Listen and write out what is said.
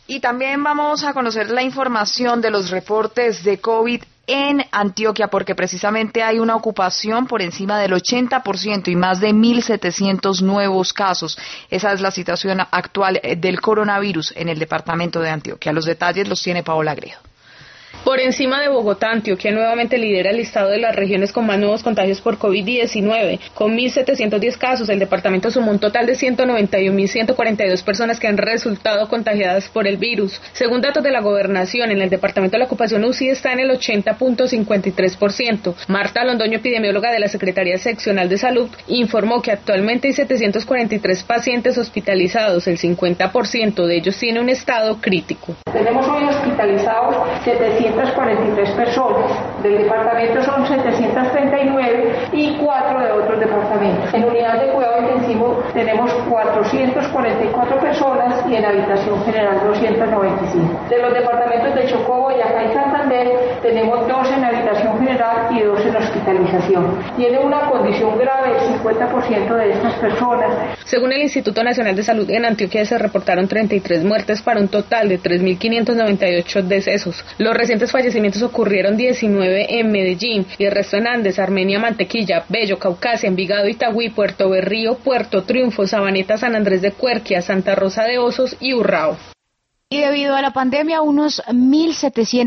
Y también vamos a conocer la información de los reportes de COVID en Antioquia, porque precisamente hay una ocupación por encima del 80% y más de 1.700 nuevos casos. Esa es la situación actual del coronavirus en el departamento de Antioquia. Los detalles los tiene Paola Gredo. Por encima de Bogotá, Antioquia nuevamente lidera el listado de las regiones con más nuevos contagios por COVID-19. Con 1.710 casos, el departamento sumó un total de 191.142 personas que han resultado contagiadas por el virus. Según datos de la gobernación, en el departamento la ocupación UCI está en el 80.53%. Marta Londoño, epidemióloga de la Secretaría Seccional de Salud, informó que actualmente hay 743 pacientes hospitalizados. El 50% de ellos tiene un estado crítico. Tenemos hoy hospitalizados 743 personas, del departamento son 739 y 4 de otros departamentos. En unidad de cuidado intensivo tenemos 444 personas y en habitación general 295. De los departamentos de Chocó, Boyacá y Santander tenemos 2 en habitación general y 2 en hospitalización. Tiene una condición grave el 50% de estas personas. Según el Instituto Nacional de Salud, en Antioquia se reportaron 33 muertes para un total de 3.598 decesos. Los recientes fallecimientos ocurrieron 19 en Medellín y el resto en Andes, Armenia, Mantequilla, Bello, Caucasia, Envigado, Itagüí, Puerto Berrío, Puerto Triunfo, Sabaneta, San Andrés de Cuerquia, Santa Rosa de Osos y Urrao. Y debido a la pandemia, unos 1.700